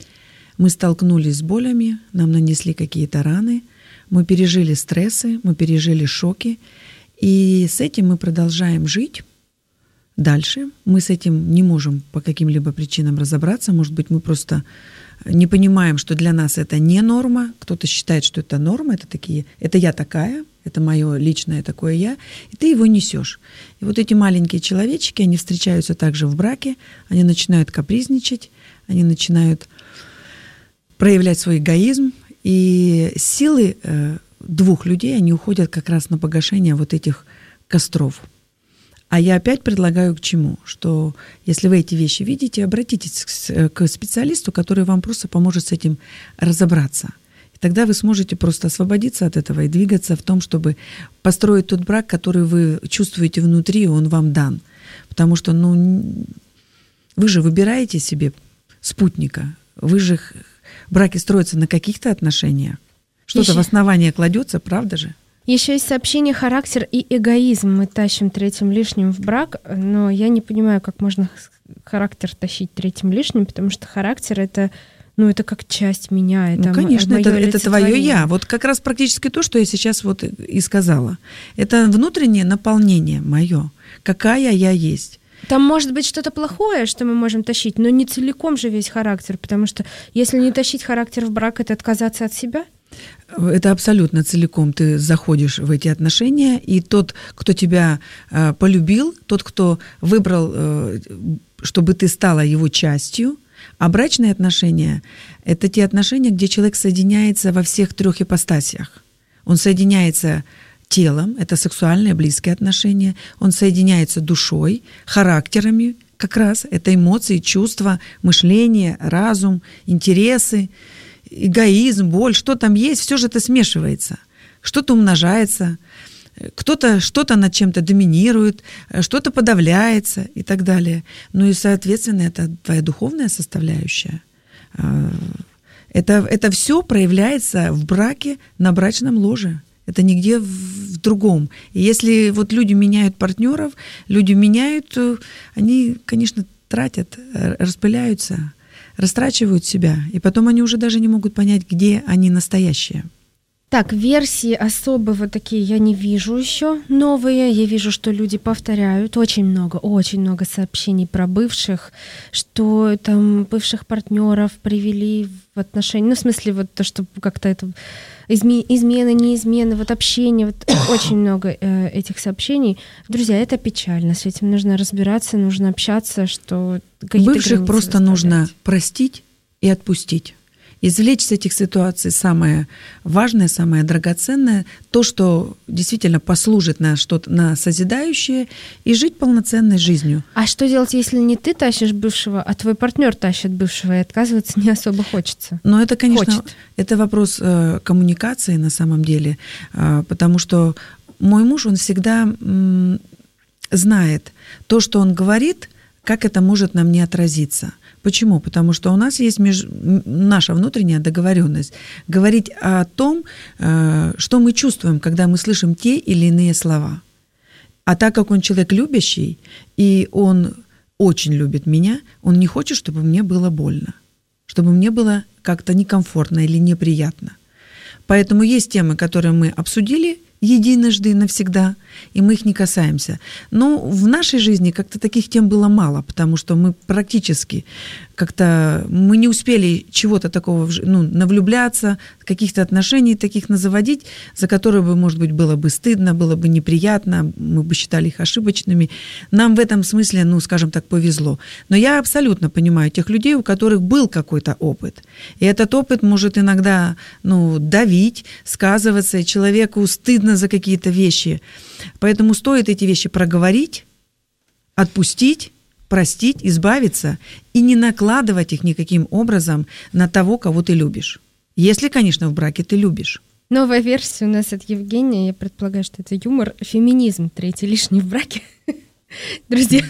E: мы столкнулись с болями, нам нанесли какие-то раны, мы пережили стрессы, мы пережили шоки, и с этим мы продолжаем жить дальше. Мы с этим не можем по каким-либо причинам разобраться, может быть, мы просто не понимаем, что для нас это не норма, кто-то считает, что это норма, это такие, это я такая, это мое личное такое я, и ты его несешь. И вот эти маленькие человечки, они встречаются также в браке, они начинают капризничать, они начинают проявлять свой эгоизм, и силы э, двух людей, они уходят как раз на погашение вот этих костров. А я опять предлагаю к чему? Что если вы эти вещи видите, обратитесь к, к специалисту, который вам просто поможет с этим разобраться. И тогда вы сможете просто освободиться от этого и двигаться в том, чтобы построить тот брак, который вы чувствуете внутри, и он вам дан. Потому что, ну, вы же выбираете себе спутника, вы же... Браки строятся на каких-то отношениях. Что-то Еще... в основание кладется, правда же?
D: Еще есть сообщение «характер и эгоизм». Мы тащим третьим лишним в брак, но я не понимаю, как можно характер тащить третьим лишним, потому что характер — это, ну, это как часть меня. Это
E: ну, конечно,
D: мо-
E: это, это твое «я». Вот как раз практически то, что я сейчас вот и сказала. Это внутреннее наполнение мое. Какая я есть.
D: Там может быть что-то плохое, что мы можем тащить, но не целиком же весь характер, потому что если не тащить характер в брак, это отказаться от себя.
E: Это абсолютно целиком ты заходишь в эти отношения, и тот, кто тебя э, полюбил, тот, кто выбрал, э, чтобы ты стала его частью, а брачные отношения – это те отношения, где человек соединяется во всех трех ипостасях. Он соединяется телом, это сексуальные близкие отношения, он соединяется душой, характерами, как раз это эмоции, чувства, мышление, разум, интересы, эгоизм, боль, что там есть, все же это смешивается, что-то умножается, кто-то что-то над чем-то доминирует, что-то подавляется и так далее. Ну и, соответственно, это твоя духовная составляющая. Это, это все проявляется в браке на брачном ложе. Это нигде в другом. И если вот люди меняют партнеров, люди меняют, они, конечно, тратят, распыляются, растрачивают себя, и потом они уже даже не могут понять, где они настоящие.
D: Так, версии особо вот такие я не вижу еще новые. Я вижу, что люди повторяют. Очень много, очень много сообщений про бывших, что там бывших партнеров привели в отношения. Ну, в смысле, вот то, что как-то это изме- измены, не измены, вот общение. Вот очень много э, этих сообщений. Друзья, это печально. С этим нужно разбираться, нужно общаться, что какие-то
E: бывших просто нужно простить и отпустить. Извлечь с этих ситуаций самое важное, самое драгоценное, то, что действительно послужит на что-то, на созидающее, и жить полноценной жизнью.
D: А что делать, если не ты тащишь бывшего, а твой партнер тащит бывшего, и отказываться не особо хочется?
E: Но это, конечно,
D: Хочет.
E: это вопрос э, коммуникации на самом деле, э, потому что мой муж, он всегда м, знает то, что он говорит, как это может на мне отразиться. Почему? Потому что у нас есть меж... наша внутренняя договоренность говорить о том, что мы чувствуем, когда мы слышим те или иные слова. А так как он человек любящий, и он очень любит меня, он не хочет, чтобы мне было больно, чтобы мне было как-то некомфортно или неприятно. Поэтому есть темы, которые мы обсудили единожды и навсегда, и мы их не касаемся. Но в нашей жизни как-то таких тем было мало, потому что мы практически как-то, мы не успели чего-то такого, ну, навлюбляться, каких-то отношений таких назаводить, за которые бы, может быть, было бы стыдно, было бы неприятно, мы бы считали их ошибочными. Нам в этом смысле, ну, скажем так, повезло. Но я абсолютно понимаю тех людей, у которых был какой-то опыт. И этот опыт может иногда, ну, давить, сказываться, и человеку стыдно за какие-то вещи. Поэтому стоит эти вещи проговорить, отпустить, простить, избавиться и не накладывать их никаким образом на того, кого ты любишь. Если, конечно, в браке ты любишь.
D: Новая версия у нас от Евгения, я предполагаю, что это юмор. Феминизм, третий лишний в браке. Друзья,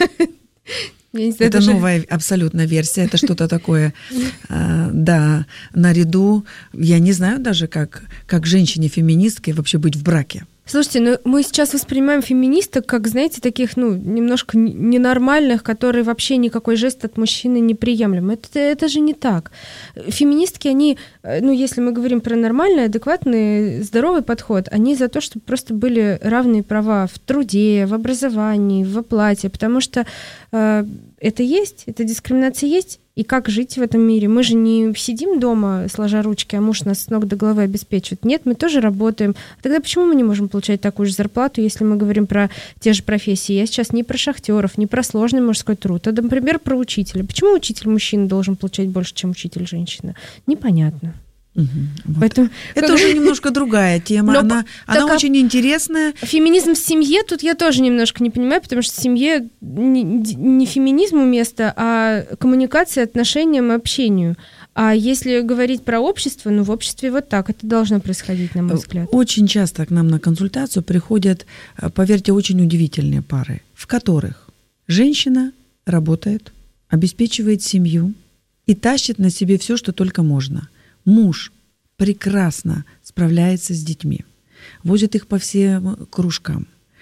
E: это новая абсолютно версия, это что-то такое, да, наряду, я не знаю даже, как, как женщине-феминистке вообще быть в браке.
D: Слушайте, ну мы сейчас воспринимаем феминисток как, знаете, таких, ну, немножко ненормальных, которые вообще никакой жест от мужчины не приемлем. Это, это же не так. Феминистки, они, ну, если мы говорим про нормальный, адекватный, здоровый подход, они за то, чтобы просто были равные права в труде, в образовании, в оплате, потому что э, это есть, эта дискриминация есть. И как жить в этом мире? Мы же не сидим дома, сложа ручки, а муж нас с ног до головы обеспечивает. Нет, мы тоже работаем. А тогда почему мы не можем получать такую же зарплату, если мы говорим про те же профессии? Я сейчас не про шахтеров, не про сложный мужской труд, а, например, про учителя. Почему учитель мужчина должен получать больше, чем учитель женщина? Непонятно.
E: Угу, вот.
D: Поэтому,
E: это
D: как...
E: уже немножко другая тема,
D: Но,
E: она, она очень интересная.
D: Феминизм в семье тут я тоже немножко не понимаю, потому что в семье не, не феминизму место, а коммуникация, отношениям и общению. А если говорить про общество, ну в обществе вот так это должно происходить, на мой взгляд.
E: Очень часто к нам на консультацию приходят, поверьте, очень удивительные пары, в которых женщина работает, обеспечивает семью и тащит на себе все, что только можно. Муж прекрасно справляется с детьми, возит их по всем кружкам,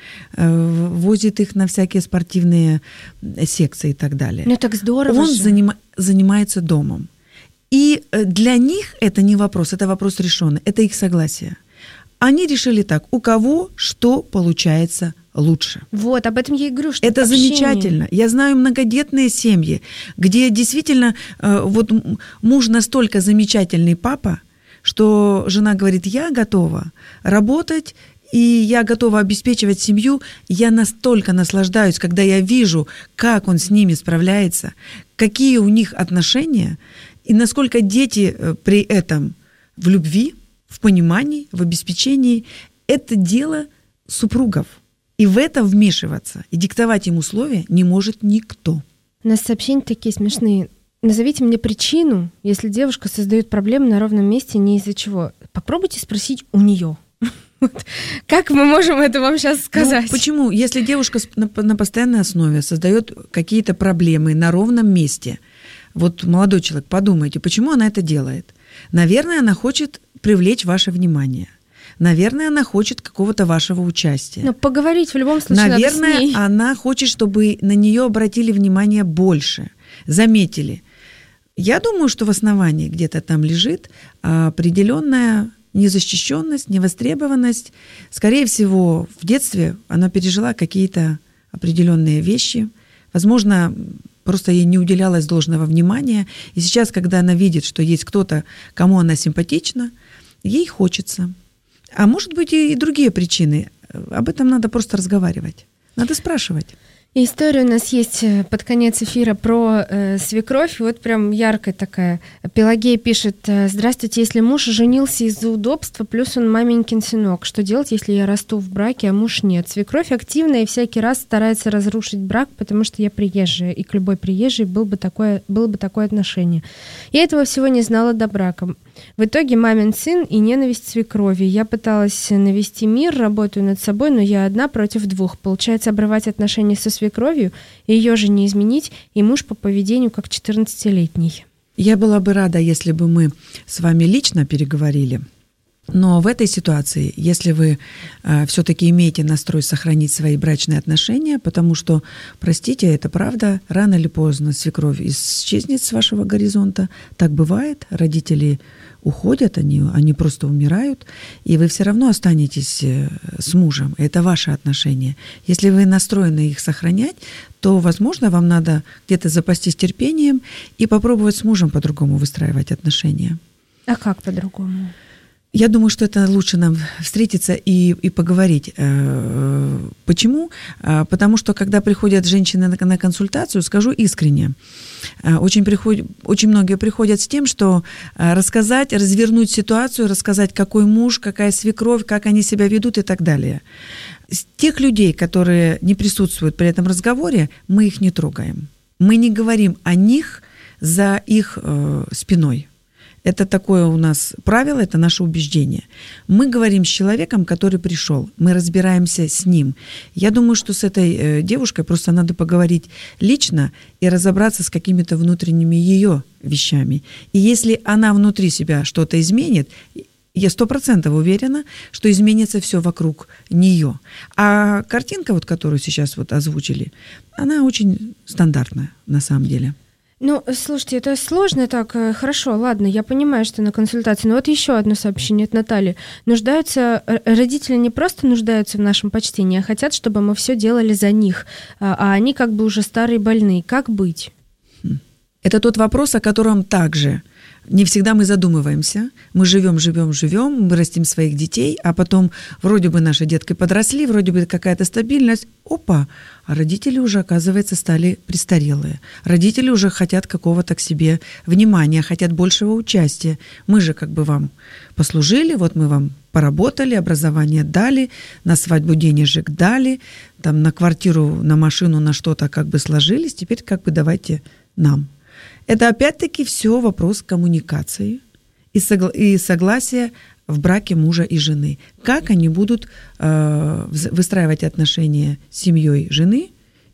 E: возит их на всякие спортивные секции и так далее.
D: Ну так здорово.
E: Он
D: же.
E: Занима- занимается домом. И для них это не вопрос, это вопрос решенный, это их согласие. Они решили так, у кого что получается лучше.
D: Вот, об этом я и говорю, что
E: это
D: общение.
E: Замечательно. Я знаю многодетные семьи, где действительно э, вот муж настолько замечательный папа, что жена говорит, я готова работать, и я готова обеспечивать семью. Я настолько наслаждаюсь, когда я вижу, как он с ними справляется, какие у них отношения, и насколько дети при этом в любви, в понимании, в обеспечении. Это дело супругов. И в это вмешиваться и диктовать им условия не может никто.
D: У нас сообщения такие смешные. Назовите мне причину, если девушка создает проблемы на ровном месте не из-за чего. Попробуйте спросить у нее. Как мы можем это вам сейчас сказать?
E: Ну, почему? Если девушка на, на постоянной основе создает какие-то проблемы на ровном месте, вот молодой человек, подумайте, почему она это делает? Наверное, она хочет привлечь ваше внимание. Наверное, она хочет какого-то вашего участия.
D: Но поговорить в любом случае
E: Наверное,
D: надо с ней.
E: Она хочет, чтобы на нее обратили внимание больше, заметили. Я думаю, что в основании где-то там лежит определенная незащищенность, невостребованность. Скорее всего, в детстве она пережила какие-то определенные вещи. Возможно, просто ей не уделялось должного внимания. И сейчас, когда она видит, что есть кто-то, кому она симпатична, ей хочется. А может быть и другие причины. Об этом надо просто разговаривать. Надо спрашивать.
D: История у нас есть под конец эфира про э, свекровь. Вот прям яркая такая. Пелагея пишет: здравствуйте, если муж женился из-за удобства, плюс он маменькин сынок, что делать, если я расту в браке, а муж нет? Свекровь активная и всякий раз старается разрушить брак, потому что я приезжая, и к любой приезжей был бы такое, было бы такое отношение. Я этого всего не знала до брака. В итоге мамин сын и ненависть свекрови. Я пыталась навести мир, работаю над собой, но я одна против двух. Получается, обрывать отношения со свекровью, ее же не изменить, и муж по поведению как четырнадцатилетний.
E: Я была бы рада, если бы мы с вами лично переговорили. Но в этой ситуации, если вы э, все-таки имеете настрой сохранить свои брачные отношения, потому что, простите, это правда, рано или поздно свекровь исчезнет с вашего горизонта. Так бывает, родители уходят, они, они просто умирают, и вы все равно останетесь с мужем. Это ваши отношения. Если вы настроены их сохранять, то, возможно, вам надо где-то запастись терпением и попробовать с мужем по-другому выстраивать отношения.
D: А как по-другому?
E: Я думаю, что это лучше нам встретиться и, и поговорить. Почему? Потому что, когда приходят женщины на, на консультацию, скажу искренне, очень, приход, очень многие приходят с тем, что рассказать, развернуть ситуацию, рассказать, какой муж, какая свекровь, как они себя ведут и так далее. Тех людей, которые не присутствуют при этом разговоре, мы их не трогаем. Мы не говорим о них за их э, спиной. Это такое у нас правило, это наше убеждение. Мы говорим с человеком, который пришел, мы разбираемся с ним. Я думаю, что с этой э, девушкой просто надо поговорить лично и разобраться с какими-то внутренними ее вещами. И если она внутри себя что-то изменит, я сто процентов уверена, что изменится все вокруг нее. А картинка, вот, которую сейчас вот озвучили, она очень стандартная на самом деле.
D: Ну, слушайте, это сложно так. Хорошо, ладно, я понимаю, что на консультации. Но вот еще одно сообщение от Натальи. Нуждаются, родители не просто нуждаются в нашем почтении, а хотят, чтобы мы все делали за них. А они как бы уже старые больные. Как быть?
E: Это тот вопрос, о котором также не всегда мы задумываемся. Мы живем, живем, живем, мы растим своих детей, а потом вроде бы наши детки подросли, вроде бы какая-то стабильность. Опа! А родители уже, оказывается, стали престарелые. Родители уже хотят какого-то к себе внимания, хотят большего участия. Мы же как бы вам послужили, вот мы вам поработали, образование дали, на свадьбу денежек дали, там на квартиру, на машину, на что-то как бы сложились, теперь как бы давайте нам. Это опять-таки все вопрос коммуникации и, согла- и согласия в браке мужа и жены. Как они будут э, выстраивать отношения с семьей жены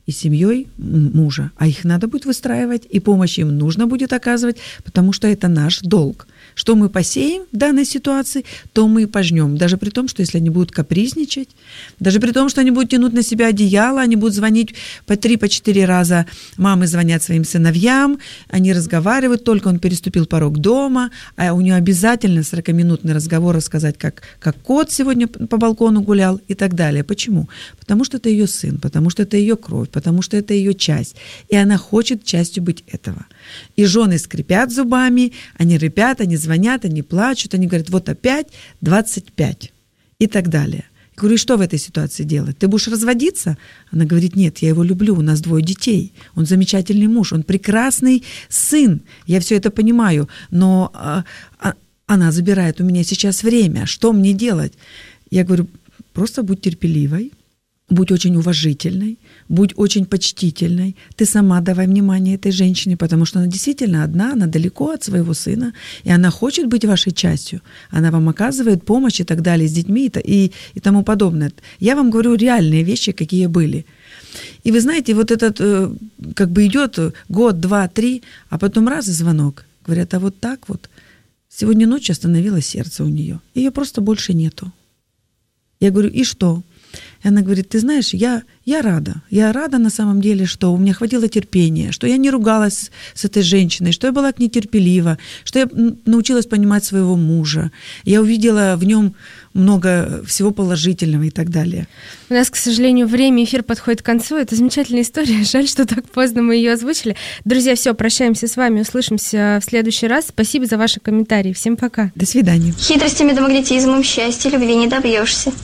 E: и семьей мужа. А их надо будет выстраивать, и помощь им нужно будет оказывать, потому что это наш долг. Что мы посеем в данной ситуации, то мы и пожнем. Даже при том, что если они будут капризничать, даже при том, что они будут тянуть на себя одеяло, они будут звонить по три, по четыре раза, мамы звонят своим сыновьям, они разговаривают, только он переступил порог дома, а у нее обязательно сорокаминутный разговор рассказать, как, как кот сегодня по балкону гулял и так далее. Почему? Потому что это ее сын, потому что это ее кровь, потому что это ее часть, и она хочет частью быть этого. И жены скрипят зубами, они рыпят, они звонят, они плачут, они говорят, вот опять двадцать пять и так далее. Я говорю, и что в этой ситуации делать? Ты будешь разводиться? Она говорит, нет, я его люблю, у нас двое детей, он замечательный муж, он прекрасный сын, я все это понимаю, но а, а, она забирает у меня сейчас время, что мне делать? Я говорю, просто будь терпеливой, будь очень уважительной, будь очень почтительной. Ты сама давай внимание этой женщине, потому что она действительно одна, она далеко от своего сына, и она хочет быть вашей частью. Она вам оказывает помощь и так далее с детьми и, и тому подобное. Я вам говорю реальные вещи, какие были. И вы знаете, вот этот как бы идет год, два, три, а потом раз и звонок. Говорят, а вот так вот. Сегодня ночью остановилось сердце у нее. Ее просто больше нету. Я говорю, и что? И она говорит, ты знаешь, я, я рада. Я рада на самом деле, что у меня хватило терпения, что я не ругалась с этой женщиной, что я была к ней терпелива, что я научилась понимать своего мужа. Я увидела в нем много всего положительного и так далее.
D: У нас, к сожалению, время, эфир подходит к концу. Это замечательная история. Жаль, что так поздно мы ее озвучили. Друзья, все, прощаемся с вами, услышимся в следующий раз. Спасибо за ваши комментарии. Всем пока.
E: До свидания.
A: Хитростями да магнетизмом счастья любви не добьешься.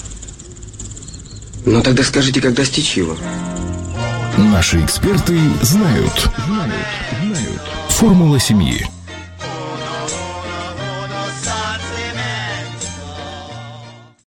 B: Ну тогда скажите, как достичь его?
C: Наши эксперты знают. Знают. Знают. Формула семьи.